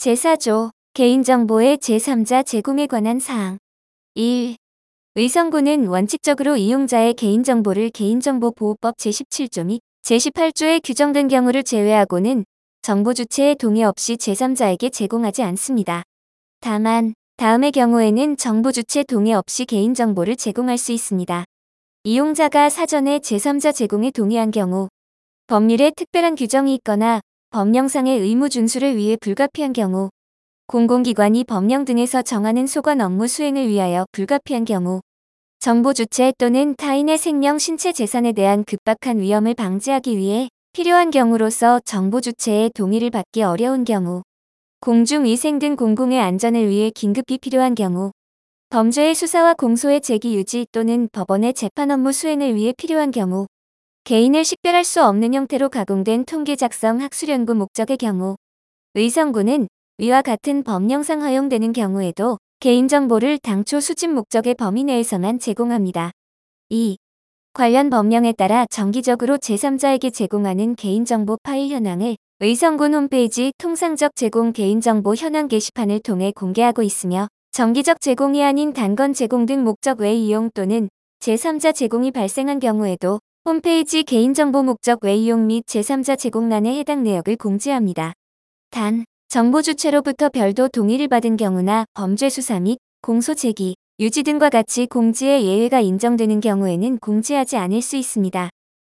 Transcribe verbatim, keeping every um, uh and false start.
제사 조 개인정보의 제삼자 제공에 관한 사항. 일. 의성군은 원칙적으로 이용자의 개인정보를 개인정보보호법 제십칠 조 및 제십팔 조에 규정된 경우를 제외하고는 정보 주체의 동의 없이 제삼자에게 제공하지 않습니다. 다만 다음의 경우에는 정보 주체 동의 없이 개인정보를 제공할 수 있습니다. 이용자가 사전에 제삼자 제공에 동의한 경우, 법률에 특별한 규정이 있거나 법령상의 의무 준수를 위해 불가피한 경우, 공공기관이 법령 등에서 정하는 소관 업무 수행을 위하여 불가피한 경우, 정보 주체 또는 타인의 생명, 신체 재산에 대한 급박한 위험을 방지하기 위해 필요한 경우로서 정보 주체의 동의를 받기 어려운 경우, 공중위생 등 공공의 안전을 위해 긴급히 필요한 경우, 범죄의 수사와 공소의 제기 유지 또는 법원의 재판 업무 수행을 위해 필요한 경우, 개인을 식별할 수 없는 형태로 가공된 통계 작성 학술연구 목적의 경우, 의성군은 위와 같은 법령상 허용되는 경우에도 개인정보를 당초 수집 목적의 범위 내에서만 제공합니다. 이. 관련 법령에 따라 정기적으로 제삼자에게 제공하는 개인정보 파일 현황을 의성군 홈페이지 통상적 제공 개인정보 현황 게시판을 통해 공개하고 있으며, 정기적 제공이 아닌 단건 제공 등 목적 외 이용 또는 제삼자 제공이 발생한 경우에도 홈페이지 개인정보 목적 외 이용 및 제삼자 제공란에 해당 내역을 공지합니다. 단, 정보 주체로부터 별도 동의를 받은 경우나 범죄 수사 및 공소 제기, 유지 등과 같이 공지의 예외가 인정되는 경우에는 공지하지 않을 수 있습니다.